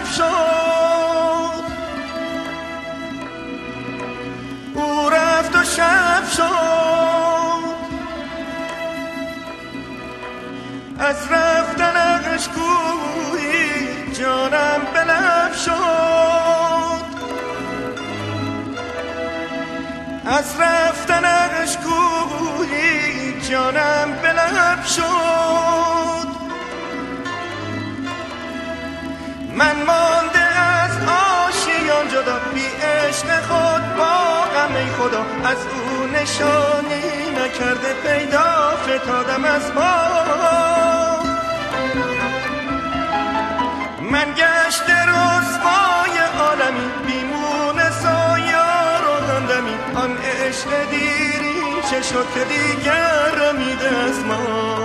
شد، او رفت و شب شد، از رفتنش گویی جانم به لب شد، از رفتنش گویی جانم به لب شد. من مانده از آشیان جدا، بی عشق خود با غم خدا، از او نشانی نکرده پیدا، فتادم از پا. من گشت رسوای عالمی، بیمون سایار و همدمی، آن عشق دیری چه شد که دیگر رمیده از ما.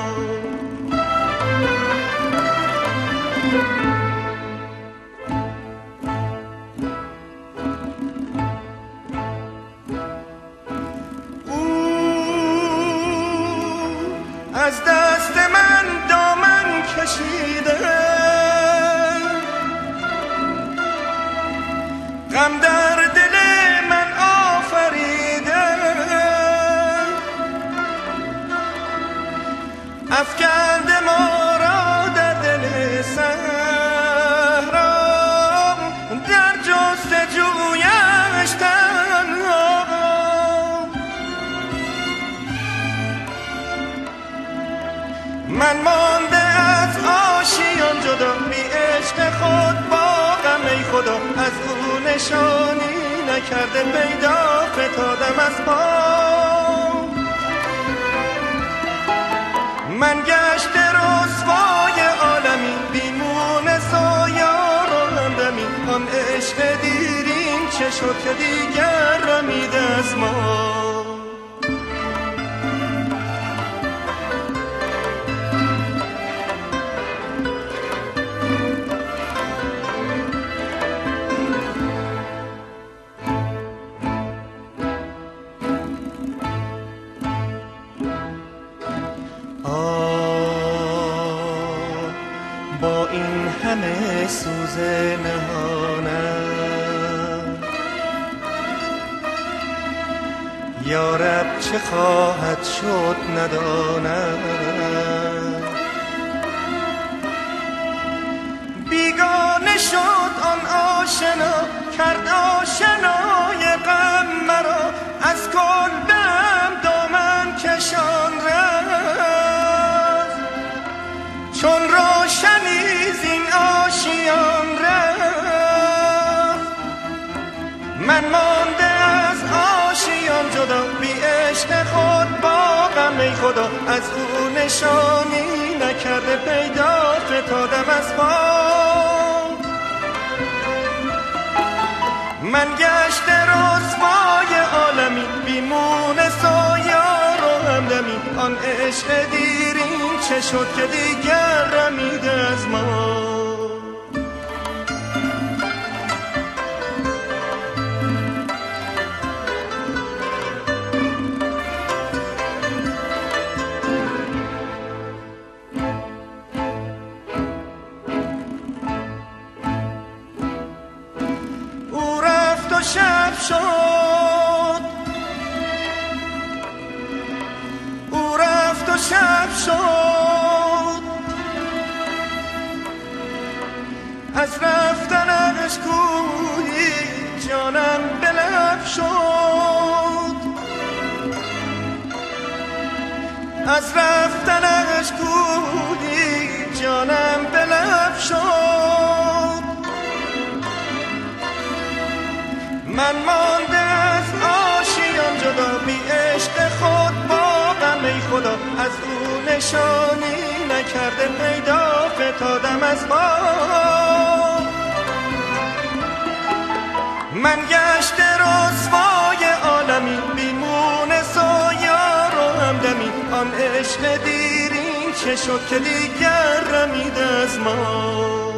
از دست من دامن کشیده، غم در دل من آفریده، افکنده ما را در دل صحرا، در جستجویش تنها. من مانده از آشیان جدا، بی عشق خود با غم خدا، از او نشانی نکرده پیدا، فتادم از پا. من گشت رسوای عالمی، بیمون سایار و همدمی، آن عشق دیرین چه شد که دیگر رمیده از ما. با این همه سوز نهانم، یارب چه خواهد شد ندانم. بیگانه شد آن آشنا، کرد آشنای غم مرا، از کلبه‌ام دامن کشان رفت، چون روشنی زین آشیان رفت. من مانده از آشیان جدا، بی عشق خود با غم خدا، از او نشانی نکرده پیدا، فتادم از پا. من گشت رسوای عالمی، بیمون سایار و همدمی، آن عشق دیرین چه شد که دیگر رمیده از ما. او رفت و شب شد، او رفت و شب شد، از رفتنش گویی جانم به لب شد، از رفتنش گویی جانم به لب شد. من مانده از آشیان جدا، بی عشق خود با غم خدا، از او نشانی نکرده پیدا، فتادم از پا. من گشت رسوای عالمی، بیمون سایار و همدمی، آن عشق دیرین چه شد که دیگر رمیده از ما.